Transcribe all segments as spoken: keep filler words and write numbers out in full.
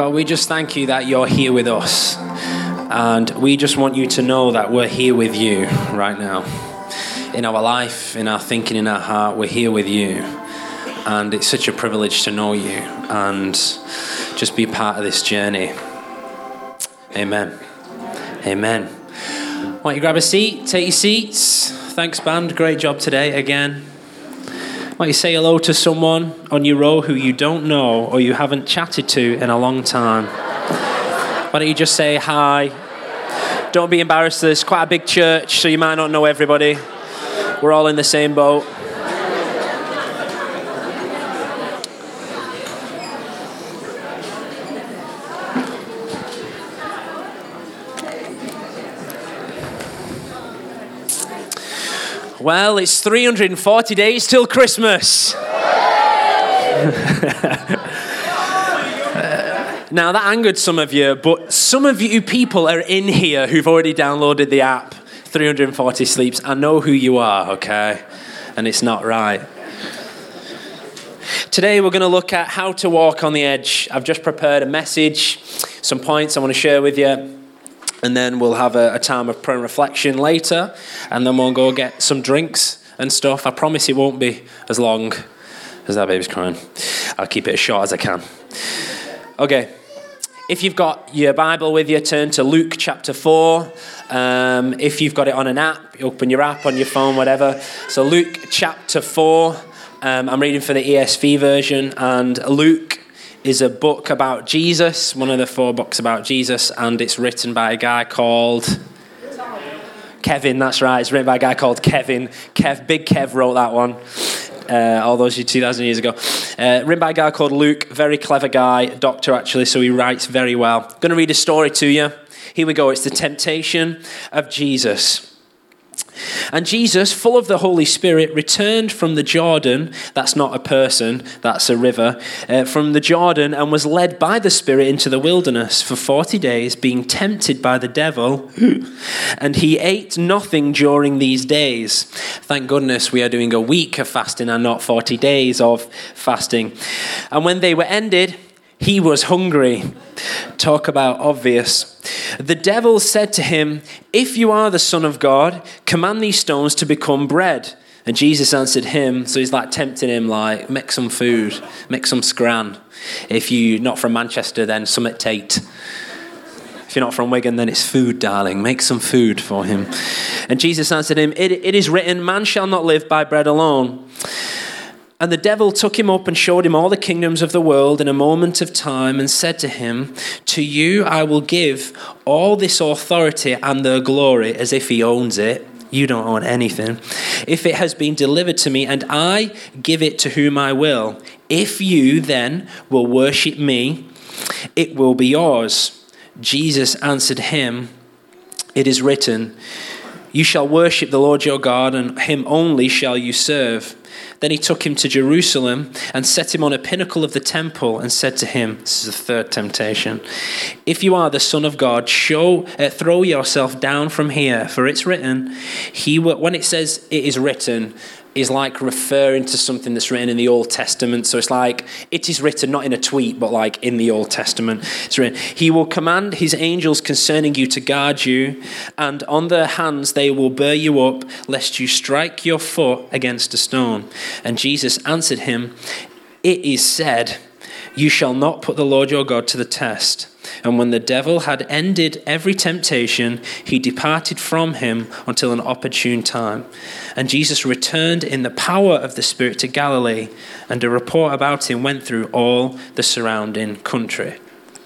God, we just thank you that you're here with us. And we just want you to know that we're here with you right now. In our life, in our thinking, in our heart, we're here with you. And it's such a privilege to know you and just be part of this journey. Amen. Amen. Why don't you grab a seat, take your seats. Thanks, band. Great job today again. Why don't you say hello to someone on your row who you don't know or you haven't chatted to in a long time. Why don't you just say hi? Don't be embarrassed. There's quite a big church, so you might not know everybody. We're all in the same boat. Well, it's three hundred forty days till Christmas. uh, now, that angered some of you, but some of you people are in here who've already downloaded the app, three hundred forty Sleeps. I know who you are, okay? And it's not right. Today, we're going to look at how to walk on the edge. I've just prepared a message, some points I want to share with you. And then we'll have a, a time of prayer and reflection later. And then we'll go get some drinks and stuff. I promise it won't be as long as that baby's crying. I'll keep it as short as I can. Okay. If you've got your Bible with you, turn to Luke chapter four. Um, if you've got it on an app, open your app on your phone, whatever. So Luke chapter four. Um, I'm reading for the E S V version. And Luke is a book about Jesus, one of the four books about Jesus, and it's written by a guy called Kevin. That's right, it's written by a guy called Kevin. Kev, Big Kev wrote that one uh, all those two thousand years ago. Uh, written by a guy called Luke, very clever guy, doctor actually, so he writes very well. I'm going to read a story to you. Here we go. It's the temptation of Jesus. And Jesus, full of the Holy Spirit, returned from the Jordan. That's not a person, that's a river. Uh, from the Jordan, and was led by the Spirit into the wilderness for forty days, being tempted by the devil. And he ate nothing during these days. Thank goodness we are doing a week of fasting and not forty days of fasting. And when they were ended, he was hungry. Talk about obvious. The devil said to him, "If you are the Son of God, command these stones to become bread." And Jesus answered him, so he's like tempting him, like, make some food, make some scran. If you're not from Manchester, then summit Tate. If you're not from Wigan, then it's food, darling. Make some food for him. And Jesus answered him, it, it is written, man shall not live by bread alone. And the devil took him up and showed him all the kingdoms of the world in a moment of time and said to him, to you I will give all this authority and their glory, as if he owns it. You don't own anything. If it has been delivered to me, and I give it to whom I will. If you then will worship me, it will be yours. Jesus answered him, it is written, you shall worship the Lord your God, and him only shall you serve. Then he took him to Jerusalem and set him on a pinnacle of the temple and said to him, this is the third temptation, if you are the Son of God, show, uh, throw yourself down from here, for it's written, he will, when it says it is written, is like referring to something that's written in the Old Testament. So it's like, it is written, not in a tweet, but like in the Old Testament. It's written, he will command his angels concerning you to guard you, and on their hands they will bear you up, lest you strike your foot against a stone. And Jesus answered him, it is said, you shall not put the Lord your God to the test. And when the devil had ended every temptation, he departed from him until an opportune time. And Jesus returned in the power of the Spirit to Galilee, and a report about him went through all the surrounding country.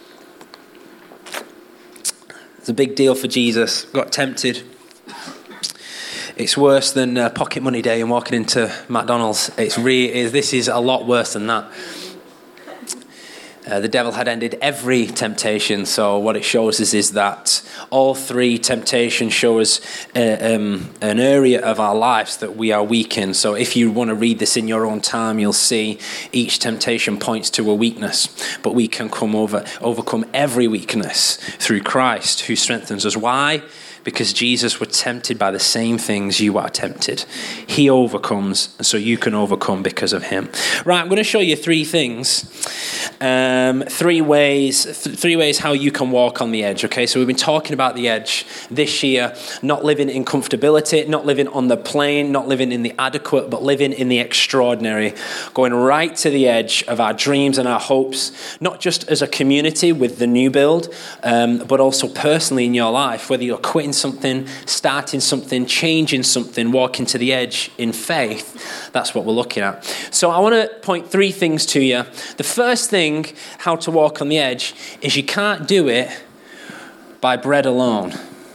It's a big deal for Jesus. Got tempted. It's worse than uh, pocket money day and walking into McDonald's. It's re- This is a lot worse than that. Uh, the devil had ended every temptation, so what it shows us is that all three temptations show us uh, um, an area of our lives that we are weak in. So if you want to read this in your own time, you'll see each temptation points to a weakness, but we can come over, overcome every weakness through Christ who strengthens us. Why? Because Jesus was tempted by the same things you are tempted. He overcomes, and so you can overcome because of him. Right, I'm going to show you three things. um, three ways, th- three ways how you can walk on the edge. Okay, so we've been talking about the edge this year, not living in comfortability, not living on the plain, not living in the adequate, but living in the extraordinary, going right to the edge of our dreams and our hopes, not just as a community with the new build, um, but also personally in your life, whether you're quitting something, starting something, changing something, walking to the edge in faith. That's what we're looking at. So I want to point three things to you. The first thing, how to walk on the edge, is you can't do it by bread alone.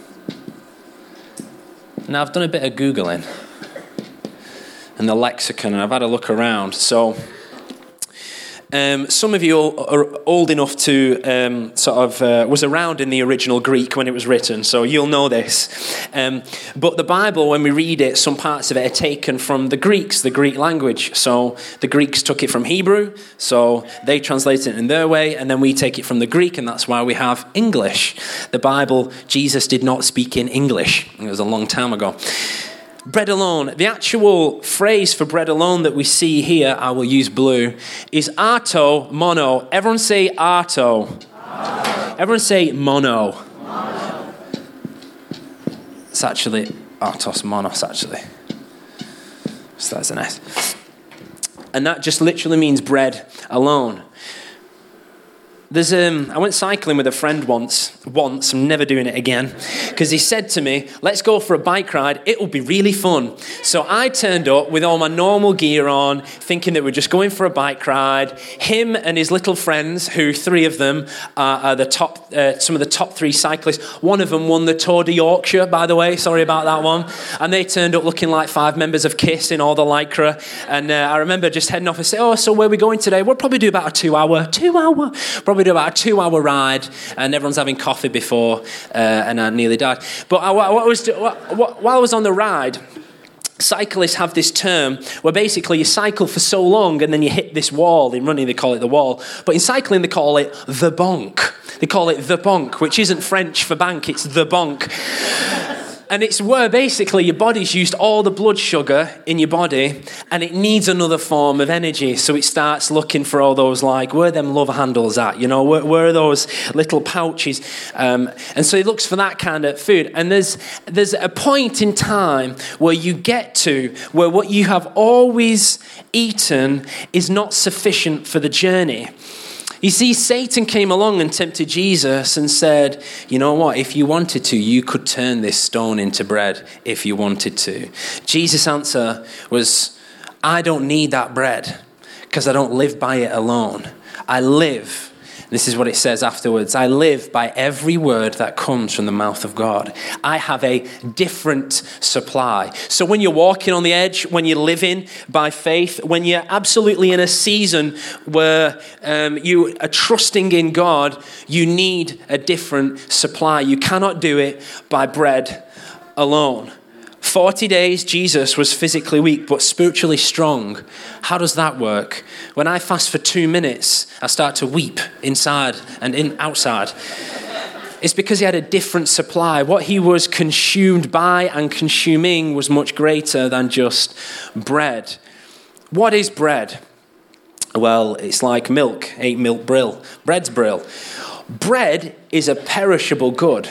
Now, I've done a bit of Googling and the lexicon, and I've had a look around. So Um, some of you are old enough to um, sort of uh, was around in the original Greek when it was written, so you'll know this. Um, but the Bible, when we read it, some parts of it are taken from the Greeks, the Greek language. So the Greeks took it from Hebrew, so they translated it in their way, and then we take it from the Greek, and that's why we have English. The Bible, Jesus did not speak in English. It was a long time ago. Bread alone. The actual phrase for bread alone that we see here, I will use blue, is arto mono. Everyone say arto. Arto. Everyone say mono. Mono. It's actually artos monos, actually. So that's an S. And that just literally means bread alone. There's um, I went cycling with a friend once, once, I'm never doing it again, because he said to me, let's go for a bike ride, it'll be really fun. So I turned up with all my normal gear on, thinking that we're just going for a bike ride. Him and his little friends, who three of them are, are the top, uh, some of the top three cyclists. One of them won the Tour de Yorkshire, by the way, sorry about that one. And they turned up looking like five members of KISS in all the lycra. And uh, I remember just heading off and saying, oh, so where are we going today? We'll probably do about a two hour, two hour, probably do about a two-hour ride, and everyone's having coffee before, uh, and I nearly died. But I, what I was, what, while I was on the ride, cyclists have this term where basically you cycle for so long and then you hit this wall. In running, they call it the wall. But in cycling, they call it the bonk. They call it the bonk, which isn't French for bank, it's the bonk. And it's where basically your body's used all the blood sugar in your body and it needs another form of energy. So it starts looking for all those, like, where are them love handles at? You know, where, where are those little pouches? Um, and so it looks for that kind of food. And there's there's a point in time where you get to where what you have always eaten is not sufficient for the journey. You see, Satan came along and tempted Jesus and said, you know what, if you wanted to, you could turn this stone into bread if you wanted to. Jesus' answer was, I don't need that bread because I don't live by it alone. I live, this is what it says afterwards, I live by every word that comes from the mouth of God. I have a different supply. So when you're walking on the edge, when you're living by faith, when you're absolutely in a season where um, you are trusting in God, you need a different supply. You cannot do it by bread alone. forty days, Jesus was physically weak, but spiritually strong. How does that work? When I fast for two minutes, I start to weep inside and in outside. It's because he had a different supply. What he was consumed by and consuming was much greater than just bread. What is bread? Well, it's like milk, ain't milk brill. Bread's brill. Bread is a perishable good.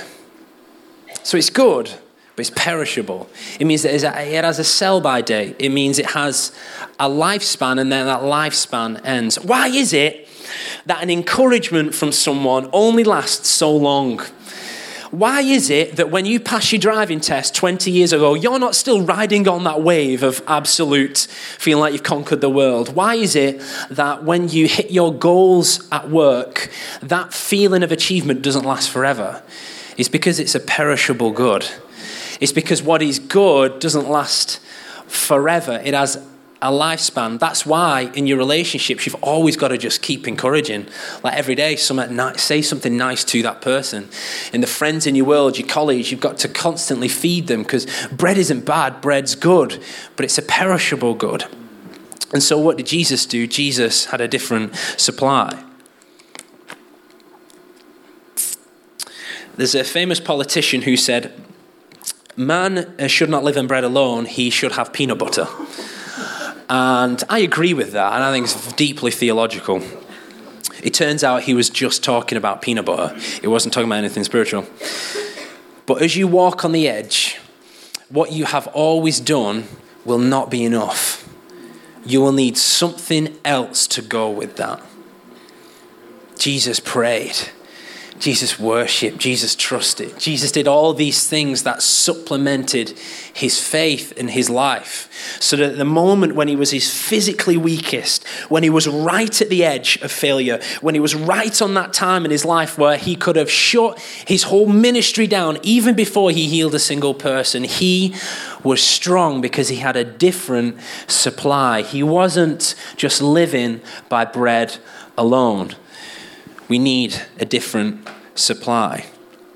So it's good, but it's perishable. It means that it has a sell-by date. It means it has a lifespan, and then that lifespan ends. Why is it that an encouragement from someone only lasts so long? Why is it that when you pass your driving test twenty years ago, you're not still riding on that wave of absolute, feeling like you've conquered the world? Why is it that when you hit your goals at work, that feeling of achievement doesn't last forever? It's because it's a perishable good. It's because what is good doesn't last forever. It has a lifespan. That's why in your relationships, you've always got to just keep encouraging. Like every day, say something nice to that person. In the friends in your world, your colleagues, you've got to constantly feed them, because bread isn't bad, bread's good, but it's a perishable good. And so what did Jesus do? Jesus had a different supply. There's a famous politician who said, man should not live on bread alone, he should have peanut butter. And I agree with that, and I think it's deeply theological. It turns out he was just talking about peanut butter. He wasn't talking about anything spiritual. But as you walk on the edge, what you have always done will not be enough. You will need something else to go with that. Jesus prayed. Jesus worshipped. Jesus trusted. Jesus did all these things that supplemented his faith in his life. So that at the moment when he was his physically weakest, when he was right at the edge of failure, when he was right on that time in his life where he could have shut his whole ministry down even before he healed a single person, he was strong because he had a different supply. He wasn't just living by bread alone. We need a different supply.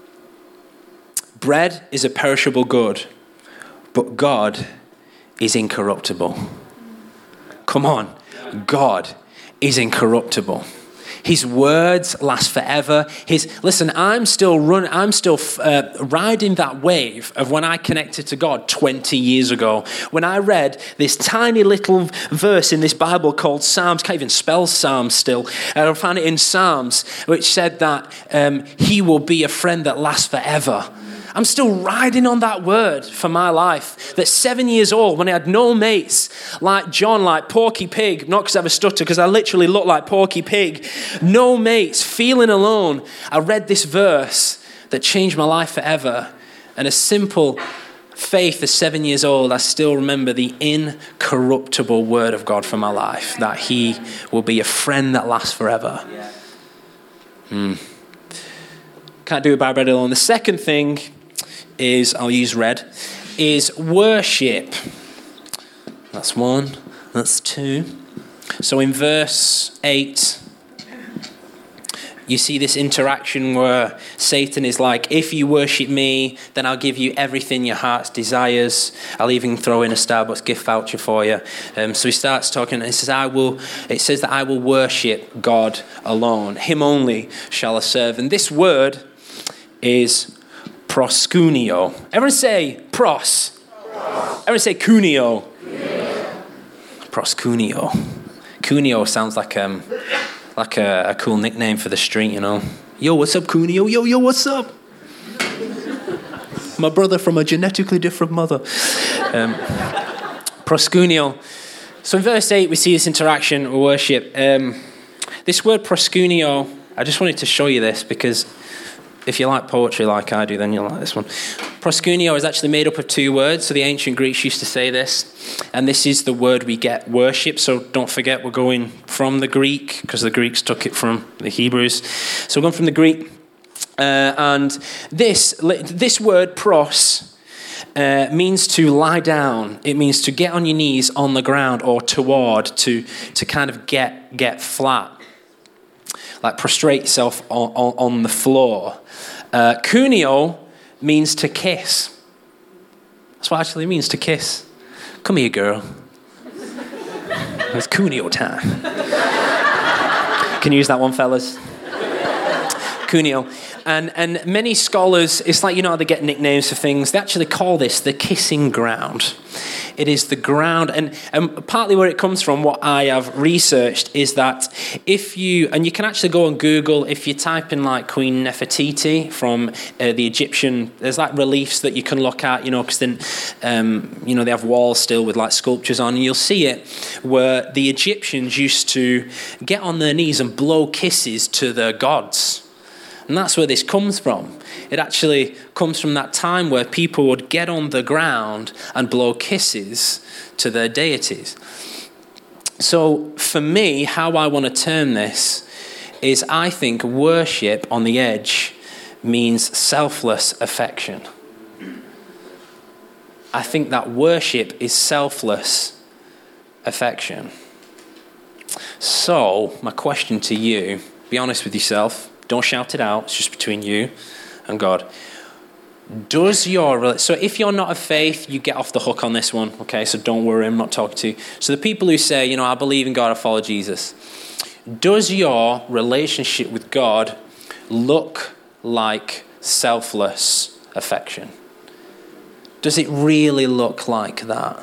Bread is a perishable good, but God is incorruptible. Come on, God is incorruptible. His words last forever. His listen, I'm still running. I'm still uh, riding that wave of when I connected to God twenty years ago. When I read this tiny little verse in this Bible called Psalms, can't even spell Psalms still. I found it in Psalms, which said that um, He will be a friend that lasts forever. I'm still riding on that word for my life. That seven years old, when I had no mates, like John, like Porky Pig, not because I have a stutter, because I literally look like Porky Pig, no mates, feeling alone, I read this verse that changed my life forever. And a simple faith as seven years old, I still remember the incorruptible word of God for my life, that He will be a friend that lasts forever. Hmm. Can't do it by bread alone. The second thing is, I'll use red, is worship. That's one. That's two. So in verse eight, you see this interaction where Satan is like, if you worship me, then I'll give you everything your heart desires. I'll even throw in a Starbucks gift voucher for you. Um, so he starts talking, and it says, I will, it says that I will worship God alone. Him only shall I serve. And this word is proskuneo. Everyone say pros. pros. Everyone say kuneo. Yeah. Proskuneo. Kuneo sounds like um like a, a cool nickname for the street, you know. Yo, what's up, Kuneo? Yo, yo, what's up? My brother from a genetically different mother. Um, proskuneo. So in verse eight, we see this interaction of worship. Um, this word proskuneo, I just wanted to show you this because if you like poetry like I do, then you'll like this one. Proskuneo is actually made up of two words. So the ancient Greeks used to say this. And this is the word we get worship. So don't forget, we're going from the Greek because the Greeks took it from the Hebrews. So we're going from the Greek. Uh, and this, this word pros uh, means to lie down. It means to get on your knees on the ground or toward, to, to kind of get, get flat. Like prostrate yourself on, on, on the floor. Uh, kuneo means to kiss. That's what it actually means, to kiss. Come here, girl. It's kuneo time. Can you use that one, fellas? Kuneo. And and many scholars, it's like, you know how they get nicknames for things, they actually call this the kissing ground. It is the ground, and, and partly where it comes from, what I have researched, is that if you, and you can actually go on Google, if you type in like Queen Nefertiti from uh, the Egyptian, there's like reliefs that you can look at, you know, because then, um, you know, they have walls still with like sculptures on, and you'll see it where the Egyptians used to get on their knees and blow kisses to their gods. And that's where this comes from. It actually comes from that time where people would get on the ground and blow kisses to their deities. So for me, how I want to term this is, I think worship on the edge means selfless affection. I think that worship is selfless affection. So my question to you, be honest with yourself. Don't shout it out. It's just between you and God. Does your... So if you're not of faith, you get off the hook on this one. Okay, so don't worry, I'm not talking to you. So the people who say, you know, I believe in God, I follow Jesus. Does your relationship with God look like selfless affection? Does it really look like that?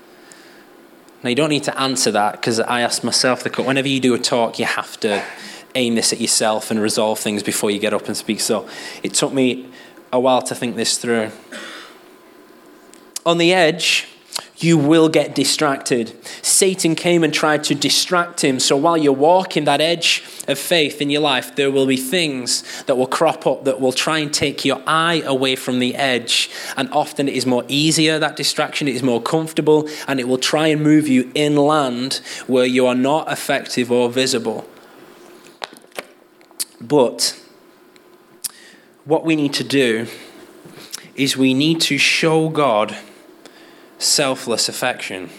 Now, you don't need to answer that, because I asked myself, the whenever you do a talk, you have to aim this at yourself and resolve things before you get up and speak. So it took me a while to think this through. On the edge, you will get distracted. Satan came and tried to distract him. So while you're walking that edge of faith in your life, there will be things that will crop up that will try and take your eye away from the edge. And often it is more easier, that distraction, it is more comfortable, and it will try and move you inland where you are not effective or visible. But what we need to do is we need to show God selfless affection.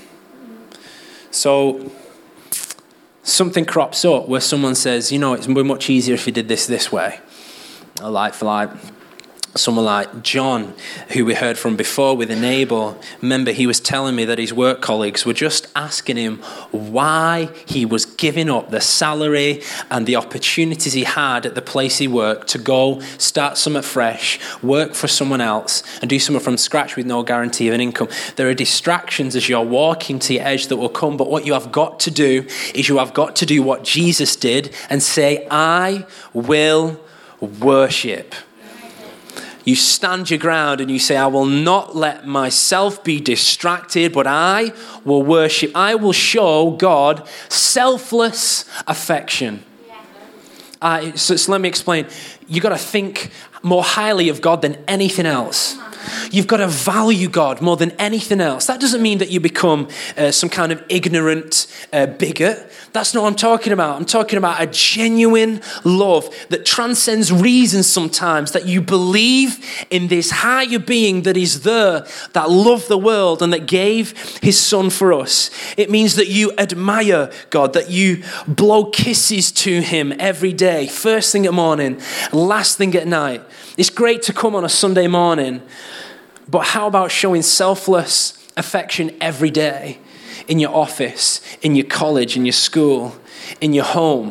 So something crops up where someone says, you know, it's much easier if you did this this way. Like for like someone like John, who we heard from before with Enable. Remember, he was telling me that his work colleagues were just asking him why he was giving up the salary and the opportunities he had at the place he worked to go start something fresh, work for someone else, and do something from scratch with no guarantee of an income. There are distractions as you're walking to your edge that will come, but what you have got to do is you have got to do what Jesus did and say, I will worship. You stand your ground and you say, I will not let myself be distracted, but I will worship. I will show God selfless affection. Uh, so, so let me explain. You've got to think more highly of God than anything else. You've got to value God more than anything else. That doesn't mean that you become uh, some kind of ignorant uh, bigot. That's not what I'm talking about. I'm talking about a genuine love that transcends reason sometimes, that you believe in this higher being that is there, that loved the world and that gave his son for us. It means that you admire God, that you blow kisses to him every day, first thing at morning, last thing at night. It's great to come on a Sunday morning, but how about showing selfless affection every day? In your office, in your college, in your school, in your home.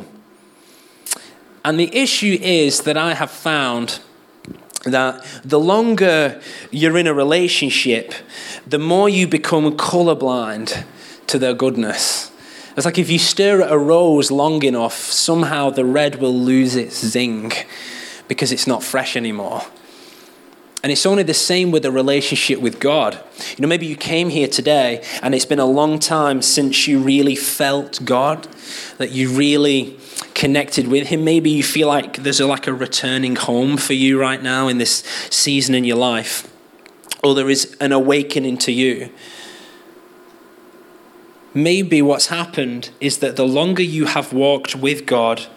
And the issue is that I have found that the longer you're in a relationship, the more you become colorblind to their goodness. It's like if you stare at a rose long enough, somehow the red will lose its zing because it's not fresh anymore. And it's only the same with a relationship with God. You know, maybe you came here today and it's been a long time since you really felt God, that you really connected with him. Maybe you feel like there's a, like a returning home for you right now in this season in your life. Or there is an awakening to you. Maybe what's happened is that the longer you have walked with God,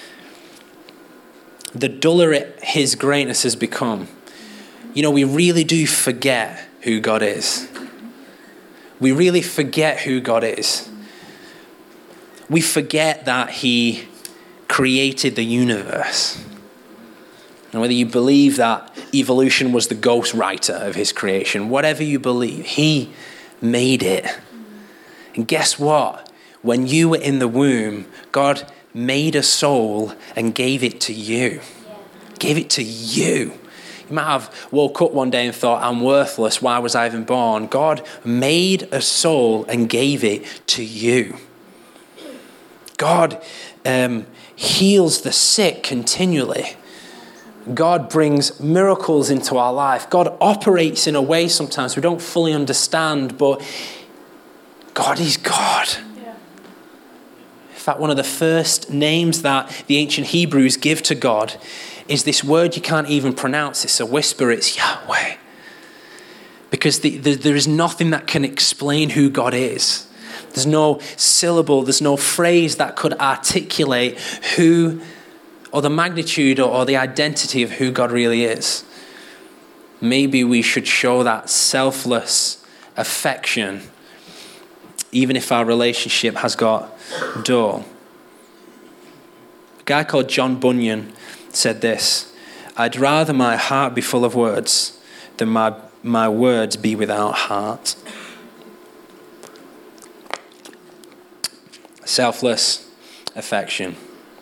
the duller it, his greatness has become. You know, we really do forget who God is. We really forget who God is. We forget that he created the universe. And whether you believe that evolution was the ghostwriter of his creation, whatever you believe, he made it. And guess what? When you were in the womb, God made a soul and gave it to you. Gave it to you. You might have woke up one day and thought, I'm worthless. Why was I even born? God made a soul and gave it to you. God um, heals the sick continually. God brings miracles into our life. God operates in a way sometimes we don't fully understand, but God is God. Yeah. In fact, one of the first names that the ancient Hebrews give to God is this word you can't even pronounce. It's a whisper. It's Yahweh. Because the, the, there is nothing that can explain who God is. There's no syllable, there's no phrase that could articulate who, or the magnitude or, or the identity of who God really is. Maybe we should show that selfless affection, even if our relationship has got dull. A guy called John Bunyan said this: I'd rather my heart be full of words than my, my words be without heart. Selfless affection.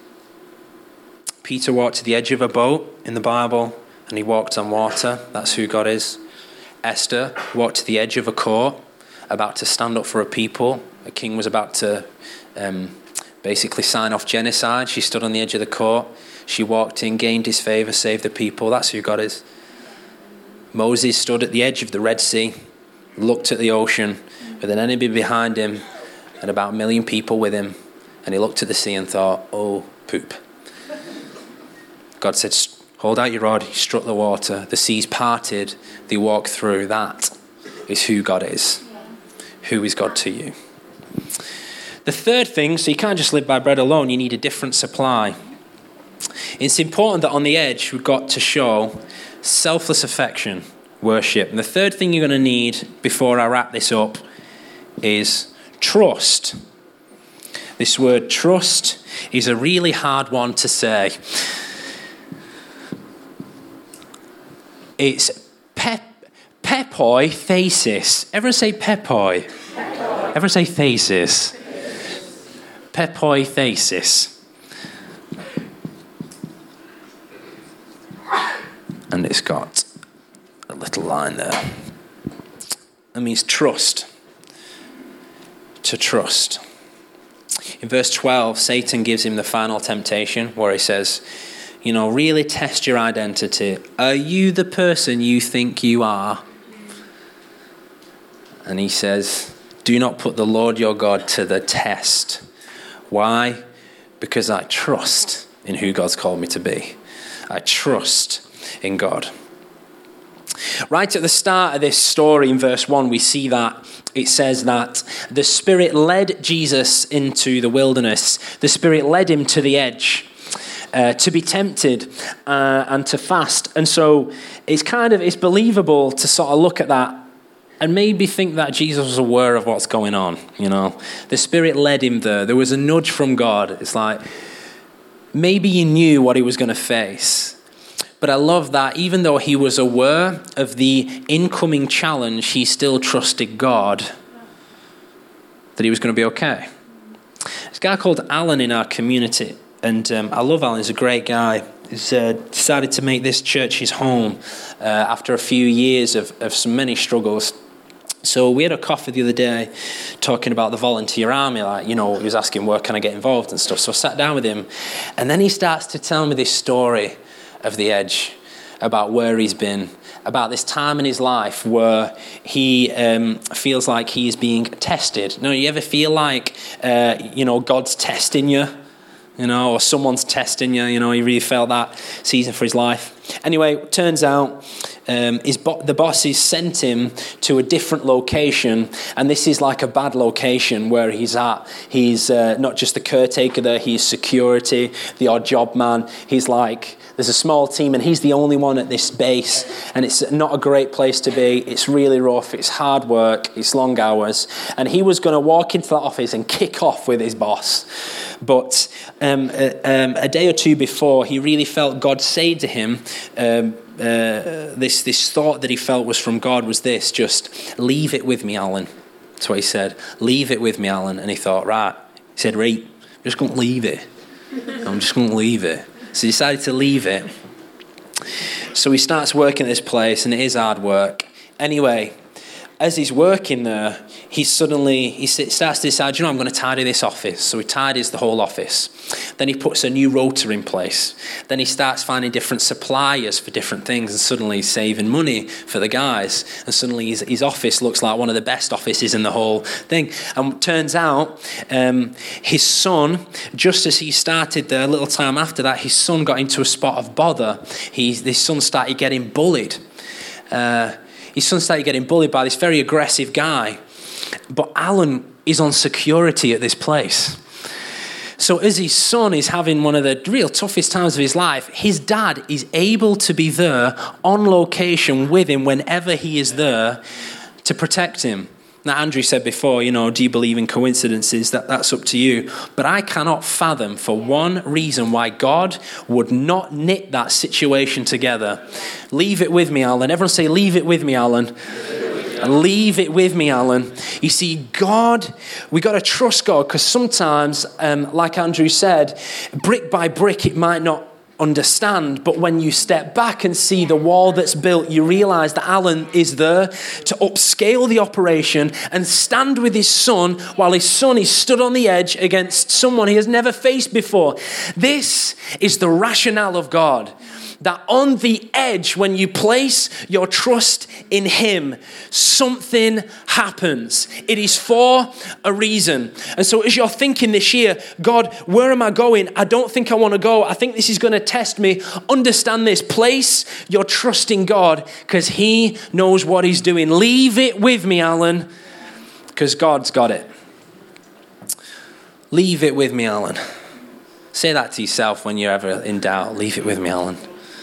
Peter walked to the edge of a boat in the Bible and he walked on water. That's who God is. Esther walked to the edge of a court, about to stand up for a people. A king was about to um, basically sign off genocide. She stood on the edge of the court. She walked in, gained his favor, saved the people. That's who God is. Moses stood at the edge of the Red Sea, looked at the ocean with an enemy behind him and about a million people with him. And he looked at the sea and thought, oh, poop. God said, hold out your rod. He struck the water. The seas parted. They walked through. That is who God is. Who is God to you? The third thing, so you can't just live by bread alone. You need a different supply. It's important that on the edge, we've got to show selfless affection, worship. And the third thing you're going to need before I wrap this up is trust. This word trust is a really hard one to say. It's pep, pepoi thesis. Everyone say pepoi. Pepoi. Everyone say thesis. Pepoi thesis. And it's got a little line there. That means trust. To trust. In verse twelve, Satan gives him the final temptation where he says, you know, really test your identity. Are you the person you think you are? And he says, do not put the Lord your God to the test. Why? Because I trust in who God's called me to be. I trust in God. Right at the start of this story in verse one, we see that it says that the Spirit led Jesus into the wilderness. The Spirit led him to the edge uh, to be tempted uh, and to fast. And so it's kind of, it's believable to sort of look at that and maybe think that Jesus was aware of what's going on, you know. The Spirit led him there. There was a nudge from God. It's like, maybe he knew what he was going to face. But I love that even though he was aware of the incoming challenge, he still trusted God that he was going to be okay. There's a guy called Alan in our community, and um, I love Alan. He's a great guy. He's uh, decided to make this church his home uh, after a few years of, of some many struggles. So we had a coffee the other day talking about the volunteer army, like, you know, he was asking where can I get involved and stuff. So I sat down with him, and then he starts to tell me this story of the edge, about where he's been, about this time in his life where he um, feels like he is being tested. No, you ever feel like, uh, you know, God's testing you, you know, or someone's testing you, you know, he really felt that season for his life. Anyway, it turns out um, his bo- the bosses sent him to a different location, and this is like a bad location where he's at. He's uh, not just the caretaker there, he's security, the odd job man. He's like, there's a small team and he's the only one at this base, and it's not a great place to be. It's really rough, it's hard work, it's long hours, and he was going to walk into that office and kick off with his boss. But um, uh, um, a day or two before, he really felt God say to him, um, uh, this, this thought that he felt was from God was this, just leave it with me, Alan. That's what he said, leave it with me, Alan. And he thought, right, he said, right, I'm just going to leave it. I'm just going to leave it. So he decided to leave it. So he starts working at this place, and it is hard work. Anyway, as he's working there, he suddenly, he starts to decide, you know, I'm going to tidy this office. So he tidies the whole office. Then he puts a new rota in place. Then he starts finding different suppliers for different things, and suddenly he's saving money for the guys. And suddenly his, his office looks like one of the best offices in the whole thing. And it turns out um, his son, just as he started there, a little time after that, his son got into a spot of bother. He, his son started getting bullied. Uh, his son started getting bullied by this very aggressive guy. But Alan is on security at this place. So as his son is having one of the real toughest times of his life, his dad is able to be there on location with him whenever he is there to protect him. Now, Andrew said before, you know, do you believe in coincidences? That, that's up to you. But I cannot fathom for one reason why God would not knit that situation together. Leave it with me, Alan. Everyone say, leave it with me, Alan. Leave it with me, Alan. You see, God, we got to trust God, because sometimes, um, like Andrew said, brick by brick, it might not understand. But when you step back and see the wall that's built, you realize that Alan is there to upscale the operation and stand with his son while his son is stood on the edge against someone he has never faced before. This is the rationale of God. That on the edge, when you place your trust in him, something happens. It is for a reason. And so as you're thinking this year, God, where am I going? I don't think I want to go. I think this is going to test me. Understand this. Place your trust in God because he knows what he's doing. Leave it with me, Alan, because God's got it. Leave it with me, Alan. Say that to yourself when you're ever in doubt. Leave it with me, Alan.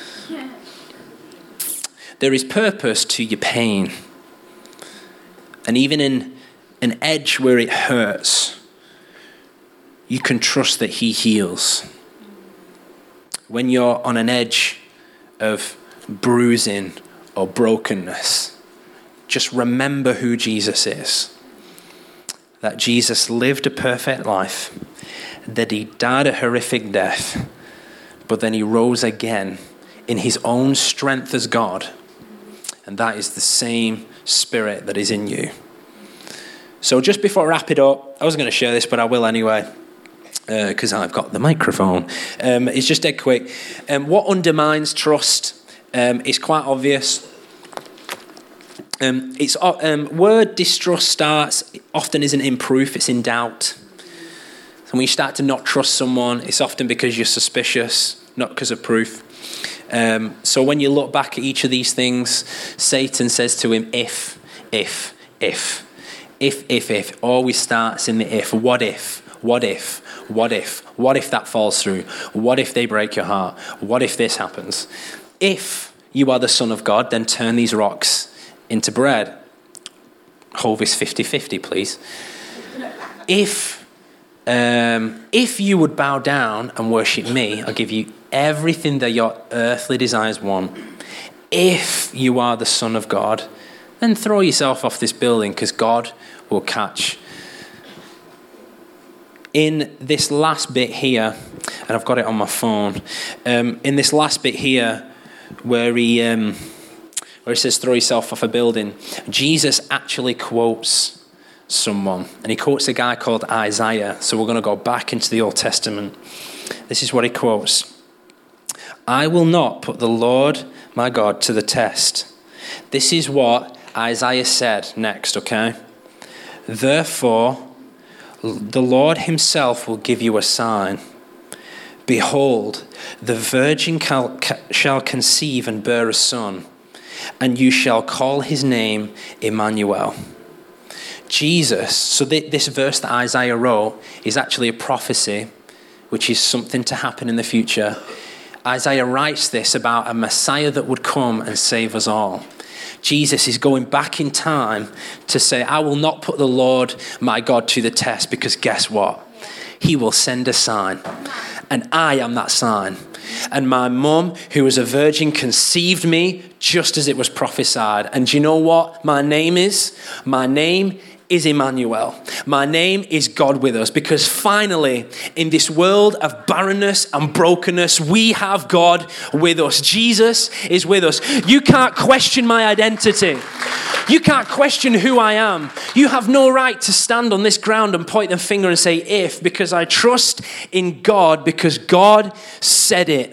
There is purpose to your pain. And even in an edge where it hurts, you can trust that he heals. When you're on an edge of bruising or brokenness, just remember who Jesus is. That Jesus lived a perfect life, that he died a horrific death, but then he rose again in his own strength as God. And that is the same spirit that is in you. So just before I wrap it up, I was going to share this, but I will anyway, because uh, I've got the microphone. Um, it's just dead quick. Um, what undermines trust um, is quite obvious. Um, it's um, where distrust starts often isn't in proof, it's in doubt. So when you start to not trust someone, it's often because you're suspicious, not because of proof. Um, so when you look back at each of these things, Satan says to him, if, if, if, if, if, if, always starts in the if. What if, what if, what if, what if that falls through? What if they break your heart? What if this happens? If you are the Son of God, then turn these rocks into bread. Hovis fifty-fifty, please. If, um, if you would bow down and worship me, I'll give you everything that your earthly desires want. If you are the Son of God, then throw yourself off this building because God will catch. In this last bit here, and I've got it on my phone, um, in this last bit here where he, um, where he says throw yourself off a building, Jesus actually quotes someone, and he quotes a guy called Isaiah. So we're going to go back into the Old Testament. This is what he quotes. I will not put the Lord my God to the test. This is what Isaiah said next, okay? Therefore, the Lord himself will give you a sign. Behold, the virgin shall conceive and bear a son, and you shall call his name Emmanuel. Jesus, so this verse that Isaiah wrote is actually a prophecy, which is something to happen in the future. Isaiah writes this about a Messiah that would come and save us all. Jesus is going back in time to say, I will not put the Lord my God to the test because guess what? He will send a sign. And I am that sign. And my mum, who was a virgin, conceived me just as it was prophesied. And do you know what my name is? My name is Emmanuel. My name is God with us, because finally in this world of barrenness and brokenness, we have God with us. Jesus is with us. You can't question my identity. You can't question who I am. You have no right to stand on this ground and point the finger and say if, because I trust in God, because God said it.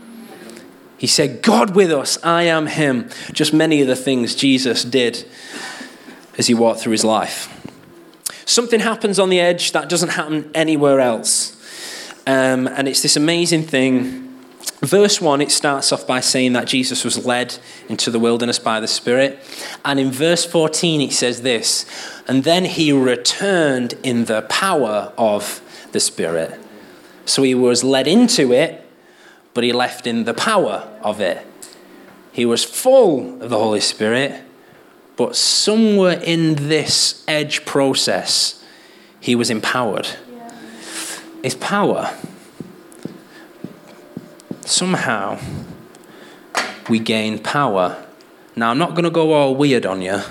He said, God with us, I am him. Just many of the things Jesus did as he walked through his life. Something happens on the edge that doesn't happen anywhere else. Um, and it's this amazing thing. Verse one, it starts off by saying that Jesus was led into the wilderness by the Spirit. And in verse fourteen, it says this, and then he returned in the power of the Spirit. So he was led into it, but he left in the power of it. He was full of the Holy Spirit, but somewhere in this edge process, he was empowered. Yeah. It's power. Somehow, we gain power. Now, I'm not going to go all weird on you,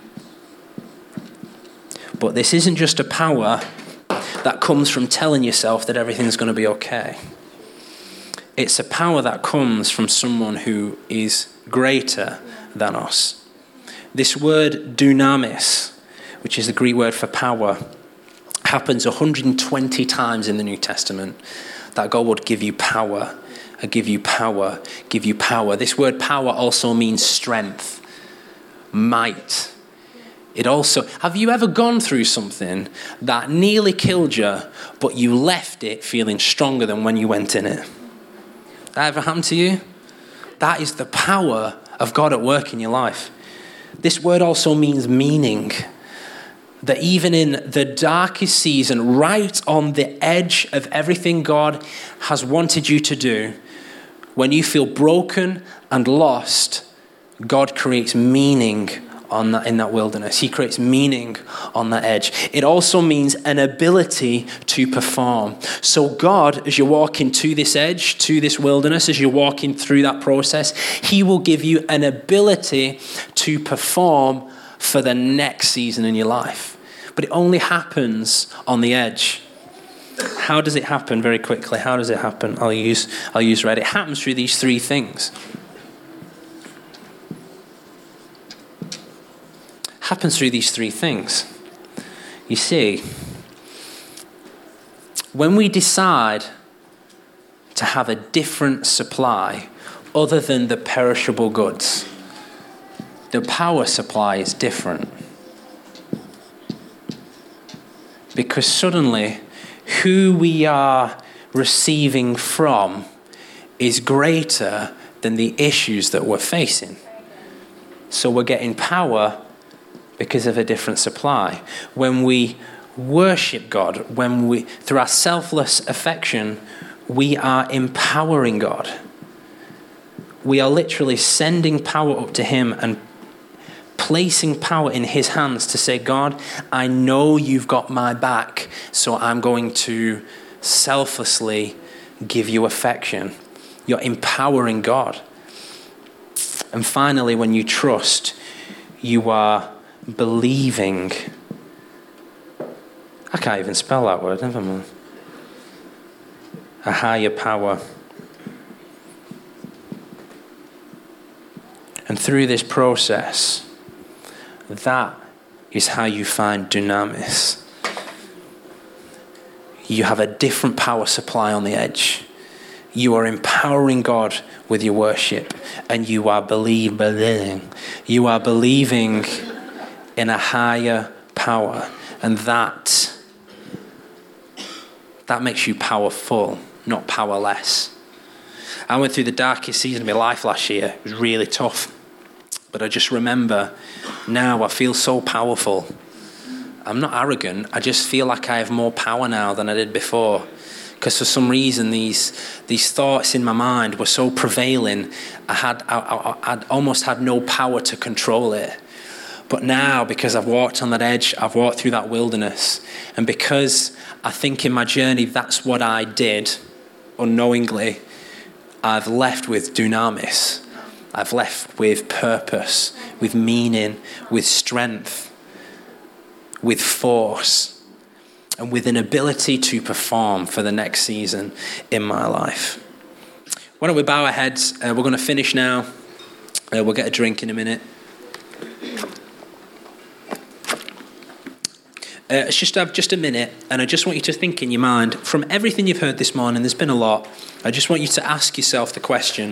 but this isn't just a power that comes from telling yourself that everything's going to be okay. It's a power that comes from someone who is greater than us. This word dunamis, which is the Greek word for power, happens one hundred twenty times in the New Testament. That God would give you power, uh, give you power, give you power. This word power also means strength, might. It also, have you ever gone through something that nearly killed you, but you left it feeling stronger than when you went in it? That ever happened to you? That is the power of God at work in your life. This word also means meaning. That even in the darkest season, right on the edge of everything God has wanted you to do, when you feel broken and lost, God creates meaning on that, in that wilderness. He creates meaning on that edge. It also means an ability to perform. So God, as you're walking to this edge, to this wilderness, as you're walking through that process, he will give you an ability to perform for the next season in your life. But it only happens on the edge. How does it happen? Very quickly, how does it happen? I'll use, I'll use red. It happens through these three things. Happens through these three things. You see, when we decide to have a different supply other than the perishable goods, the power supply is different. Because suddenly, who we are receiving from is greater than the issues that we're facing. So we're getting power because of a different supply. When we worship God, when we, through our selfless affection, we are empowering God. We are literally sending power up to him and placing power in his hands to say, God, I know you've got my back, so I'm going to selflessly give you affection. You're empowering God. And finally, when you trust, you are believing. I can't even spell that word, never mind. A higher power. And through this process, that is how you find dunamis. You have a different power supply on the edge. You are empowering God with your worship, and you are believing. You are believing in a higher power, and that that makes you powerful, not powerless. I went through the darkest season of my life last year. It was really tough, but I just remember now I feel so powerful. I'm not arrogant. I just feel like I have more power now than I did before, because for some reason these these thoughts in my mind were so prevailing. I had I, I, I'd almost had no power to control it. But now, because I've walked on that edge, I've walked through that wilderness, and because I think in my journey that's what I did unknowingly, I've left with dunamis. I've left with purpose, with meaning, with strength, with force, and with an ability to perform for the next season in my life. Why don't we bow our heads? Uh, we're going to finish now. Uh, we'll get a drink in a minute. Uh, let's just have just a minute, and I just want you to think in your mind, from everything you've heard this morning, there's been a lot, I just want you to ask yourself the question,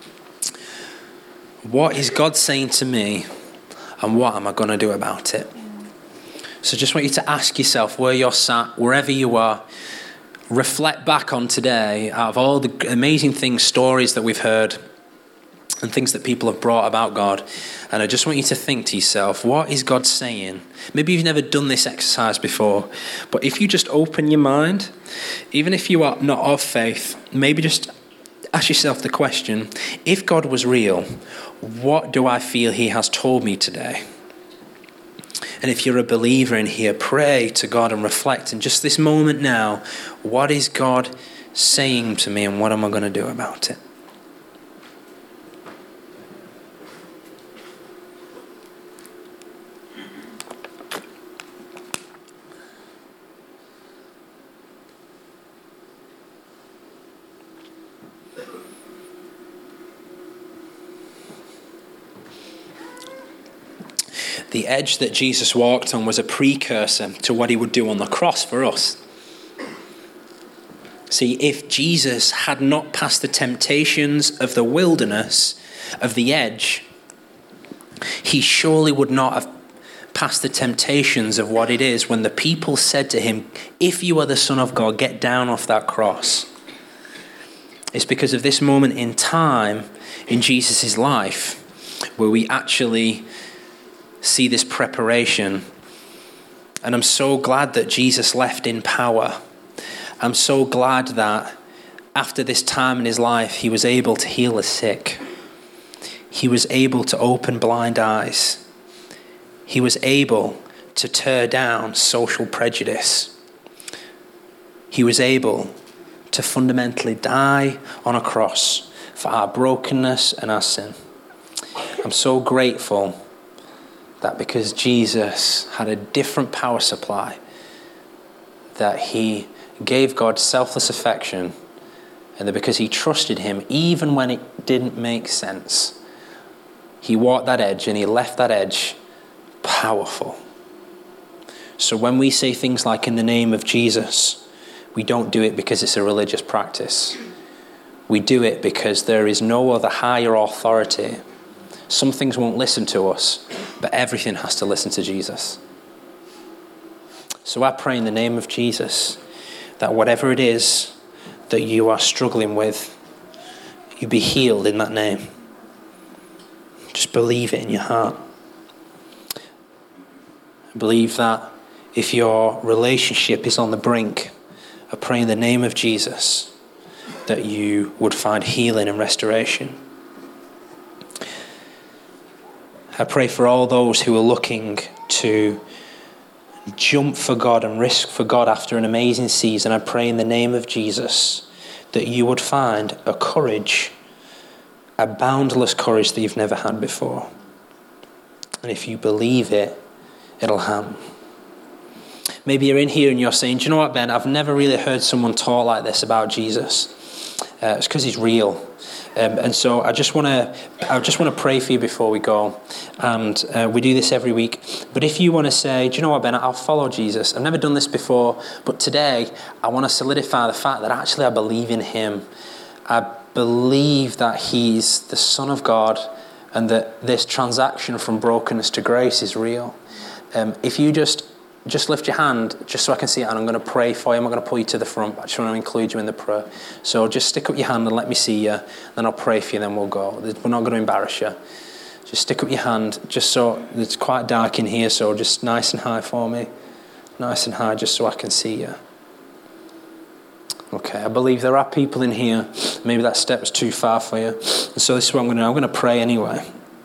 what is God saying to me, and what am I going to do about it? So just want you to ask yourself where you're sat, wherever you are, reflect back on today, out of all the amazing things, stories that we've heard, and things that people have brought about God. And I just want you to think to yourself, what is God saying? Maybe you've never done this exercise before, but if you just open your mind, even if you are not of faith, maybe just ask yourself the question, if God was real, what do I feel he has told me today? And if you're a believer in here, pray to God and reflect in just this moment now, what is God saying to me, and what am I going to do about it? The edge that Jesus walked on was a precursor to what he would do on the cross for us. See, if Jesus had not passed the temptations of the wilderness, of the edge, he surely would not have passed the temptations of what it is when the people said to him, if you are the Son of God, get down off that cross. It's because of this moment in time in Jesus' life where we actually see this preparation. And I'm so glad that Jesus left in power. I'm so glad that after this time in his life, he was able to heal the sick. He was able to open blind eyes. He was able to tear down social prejudice. He was able to fundamentally die on a cross for our brokenness and our sin. I'm so grateful that because Jesus had a different power supply, that he gave God selfless affection, and that because he trusted him, even when it didn't make sense, he walked that edge and he left that edge powerful. So when we say things like in the name of Jesus, we don't do it because it's a religious practice. We do it because there is no other higher authority. Some things won't listen to us, but everything has to listen to Jesus. So I pray in the name of Jesus that whatever it is that you are struggling with, you be healed in that name. Just believe it in your heart. Believe that if your relationship is on the brink, I pray in the name of Jesus that you would find healing and restoration. I pray for all those who are looking to jump for God and risk for God after an amazing season. I pray in the name of Jesus that you would find a courage, a boundless courage that you've never had before. And if you believe it, it'll happen. Maybe you're in here and you're saying, do you know what, Ben? I've never really heard someone talk like this about Jesus. Uh, it's because he's real. Um, and so I just want to I just want to pray for you before we go. And uh, we do this every week. But if you want to say, do you know what, Ben? I'll follow Jesus. I've never done this before. But today, I want to solidify the fact that actually I believe in him. I believe that he's the Son of God and that this transaction from brokenness to grace is real. Um, if you just just lift your hand, just so I can see it, and I'm going to pray for you. I'm not going to pull you to the front, but I just want to include you in the prayer. So just stick up your hand and let me see you, then I'll pray for you, then we'll go. We're not going to embarrass you. Just stick up your hand, just so it's quite dark in here, so just nice and high for me. Nice and high, just so I can see you. Okay, I believe there are people in here. Maybe that step was too far for you. And so this is what I'm going to do. I'm going to pray anyway.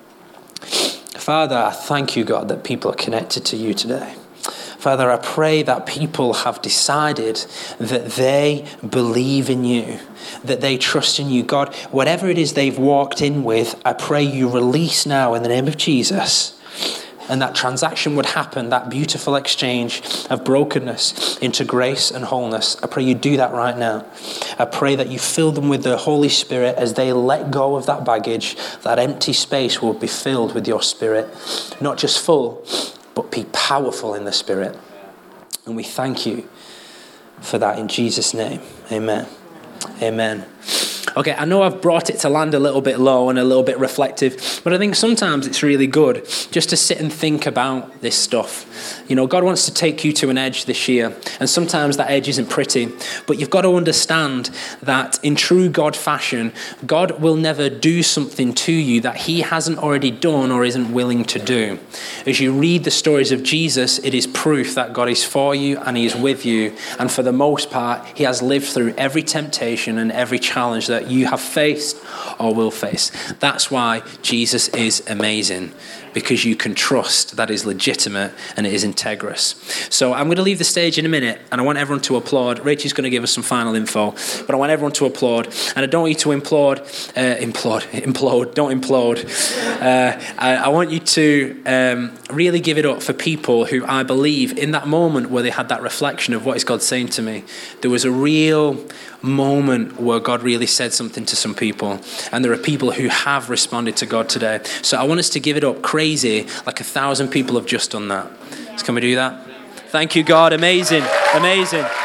Father, I thank you, God, that people are connected to you today. Father, I pray that people have decided that they believe in you, that they trust in you. God, whatever it is they've walked in with, I pray you release now in the name of Jesus. And that transaction would happen, that beautiful exchange of brokenness into grace and wholeness. I pray you do that right now. I pray that you fill them with the Holy Spirit as they let go of that baggage. That empty space will be filled with your Spirit. Not just full, but be powerful in the Spirit. And we thank you for that in Jesus' name. Amen. Amen. Okay, I know I've brought it to land a little bit low and a little bit reflective, but I think sometimes it's really good just to sit and think about this stuff. You know, God wants to take you to an edge this year, and sometimes that edge isn't pretty, but you've got to understand that in true God fashion, God will never do something to you that he hasn't already done or isn't willing to do. As you read the stories of Jesus, it is proof that God is for you and he is with you, and for the most part, he has lived through every temptation and every challenge that you have faced or will face. That's why Jesus is amazing, because you can trust that is legitimate and it is integrous. So I'm going to leave the stage in a minute, and I want everyone to applaud. Rachel's going to give us some final info, but I want everyone to applaud, and I don't want you to implode, uh, implode, implode, don't implode. Uh, I, I want you to um, really give it up for people who I believe in that moment where they had that reflection of what is God saying to me. There was a real moment where God really said something to some people. And there are people who have responded to God today. So I want us to give it up crazy, like a thousand people have just done that. So can we do that? Thank you, God. Amazing. Amazing.